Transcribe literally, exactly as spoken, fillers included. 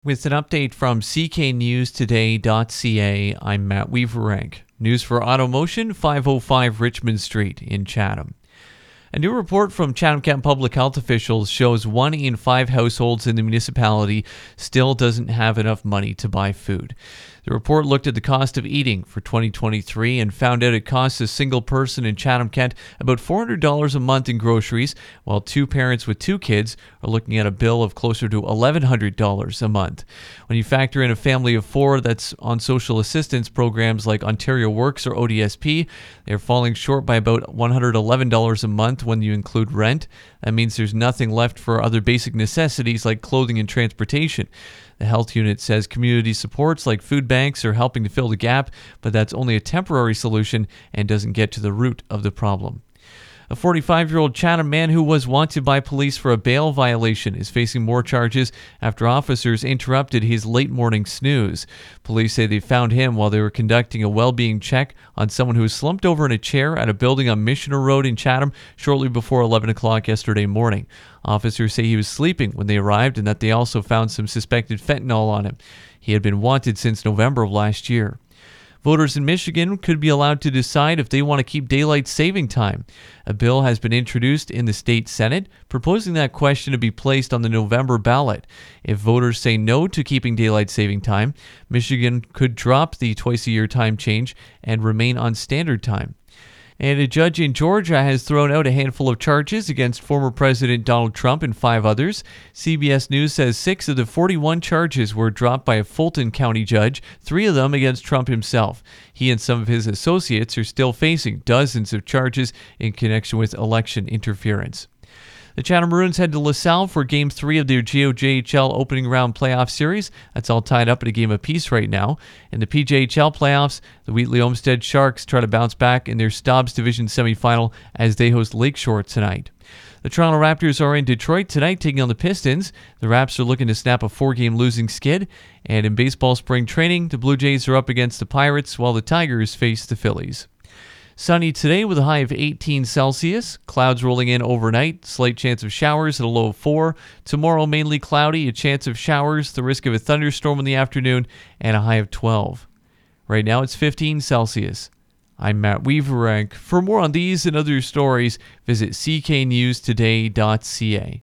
With an update from c k news today dot c a, I'm Matt Weaverank. News for AutoMotion, five oh five Richmond Street in Chatham. A new report from Chatham-Kent Public Health officials shows one in five households in the municipality still doesn't have enough money to buy food. The report looked at the cost of eating for twenty twenty-three and found out it costs a single person in Chatham-Kent about four hundred dollars a month in groceries, while two parents with two kids are looking at a bill of closer to eleven hundred dollars a month. When you factor in a family of four that's on social assistance programs like Ontario Works or O D S P, they're falling short by about one hundred eleven dollars a month when you include rent. That means there's nothing left for other basic necessities like clothing and transportation. The health unit says community supports like food banks are helping to fill the gap, but that's only a temporary solution and doesn't get to the root of the problem. A forty-five-year-old Chatham man who was wanted by police for a bail violation is facing more charges after officers interrupted his late morning snooze. Police say they found him while they were conducting a well-being check on someone who was slumped over in a chair at a building on Missioner Road in Chatham shortly before eleven o'clock yesterday morning. Officers say he was sleeping when they arrived and that they also found some suspected fentanyl on him. He had been wanted since November of last year. Voters in Michigan could be allowed to decide if they want to keep daylight saving time. A bill has been introduced in the state Senate, proposing that question to be placed on the November ballot. If voters say no to keeping daylight saving time, Michigan could drop the twice-a-year time change and remain on standard time. And a judge in Georgia has thrown out a handful of charges against former President Donald Trump and five others. C B S News says six of the forty-one charges were dropped by a Fulton County judge, three of them against Trump himself. He and some of his associates are still facing dozens of charges in connection with election interference. The Chatham Maroons head to LaSalle for Game three of their G O J H L opening round playoff series. That's all tied up in a game apiece right now. In the P J H L playoffs, the Wheatley-Olmsted Sharks try to bounce back in their Staubs Division semifinal as they host Lakeshore tonight. The Toronto Raptors are in Detroit tonight taking on the Pistons. The Raps are looking to snap a four-game losing skid. And in baseball spring training, the Blue Jays are up against the Pirates while the Tigers face the Phillies. Sunny today with a high of eighteen Celsius. Clouds rolling in overnight. Slight chance of showers at a low of four. Tomorrow mainly cloudy, a chance of showers, the risk of a thunderstorm in the afternoon, and a high of twelve. Right now it's fifteen Celsius. I'm Matt Weaverank. For more on these and other stories, visit c k news today dot c a.